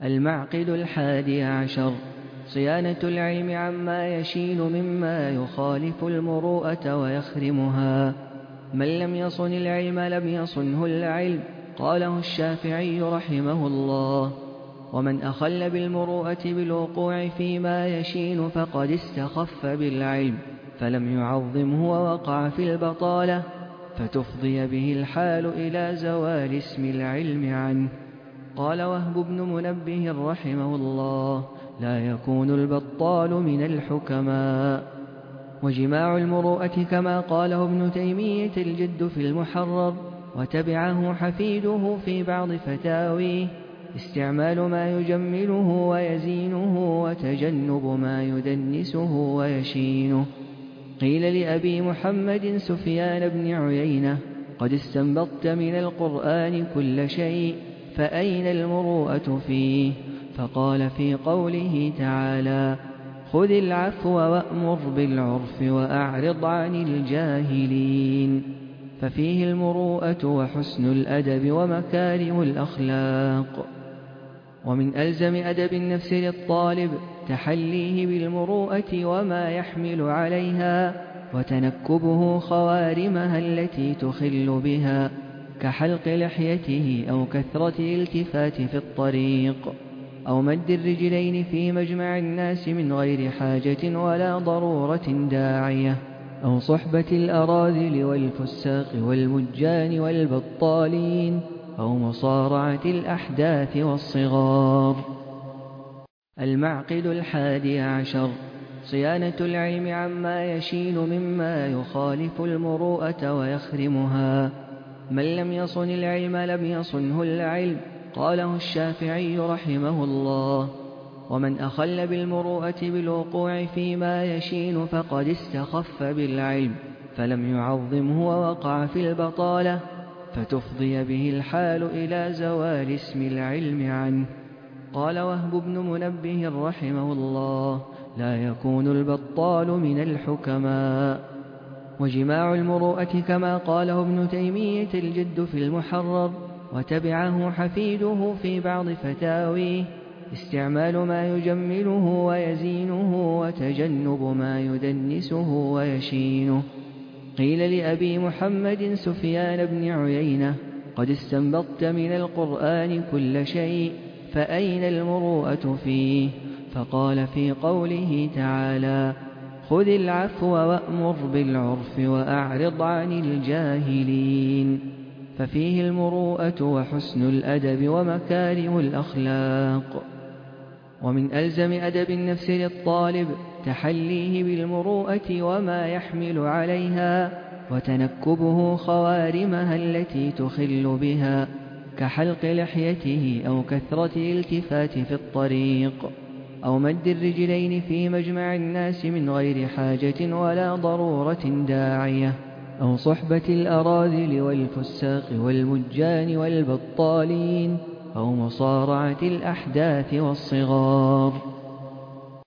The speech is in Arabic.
المعقد 11. صيانة العلم عما يشين مما يخالف المروءة ويخرمها. من لم يصن العلم لم يصنه العلم، قاله الشافعي رحمه الله. ومن أخل بالمروءة بالوقوع فيما يشين فقد استخف بالعلم فلم يعظمه ووقع في البطالة، فتفضي به الحال إلى زوال اسم العلم عنه. قال وهب بن منبه رحمه الله: لا يكون البطال من الحكماء. وجماع المروءة كما قاله ابن تيمية الجد في المحرر، وتبعه حفيده في بعض فتاويه: استعمال ما يجمله ويزينه، وتجنب ما يدنسه ويشينه. قيل لأبي محمد سفيان بن عيينة: قد استنبطت من القرآن كل شيء، فأين المروءة فيه؟ فقال في قوله تعالى: خذ العفو وأمر بالعرف وأعرض عن الجاهلين، ففيه المروءة وحسن الأدب ومكارم الأخلاق. ومن ألزم أدب النفس للطالب تحليه بالمروءة وما يحمل عليها، وتنكبه خوارمها التي تخل بها، كحلق لحيته أو كثرة الالتفات في الطريق، أو مد الرجلين في مجمع الناس من غير حاجة ولا ضرورة داعية، أو صحبة الأراذل والفساق والمجان والبطالين، أو مصارعة الأحداث والصغار. المعقد 11. صيانة العلم عما يشين مما يخالف المروءة ويخرمها. من لم يصن العلم لم يصنه العلم، قاله الشافعي رحمه الله. ومن أخل بالمروءة بالوقوع فيما يشين فقد استخف بالعلم فلم يعظمه ووقع في البطالة، فتفضي به الحال إلى زوال اسم العلم عنه. قال وهب بن منبه رحمه الله: لا يكون البطال من الحكماء. وجماع المروءة كما قاله ابن تيمية الجد في المحرر، وتبعه حفيده في بعض فتاويه: استعمال ما يجمله ويزينه، وتجنب ما يدنسه ويشينه. قيل لأبي محمد سفيان بن عيينة: قد استنبطت من القرآن كل شيء، فأين المروءة فيه؟ فقال في قوله تعالى: خذ العفو وأمر بالعرف وأعرض عن الجاهلين، ففيه المروءة وحسن الأدب ومكارم الأخلاق. ومن ألزم أدب النفس للطالب تحليه بالمروءة وما يحمل عليها، وتنكبه خوارمها التي تخل بها، كحلق لحيته أو كثرة الالتفات في الطريق، أو مد الرجلين في مجمع الناس من غير حاجة ولا ضرورة داعية، أو صحبة الأراذل والفساق والمجان والبطالين، أو مصارعة الأحداث والصغار.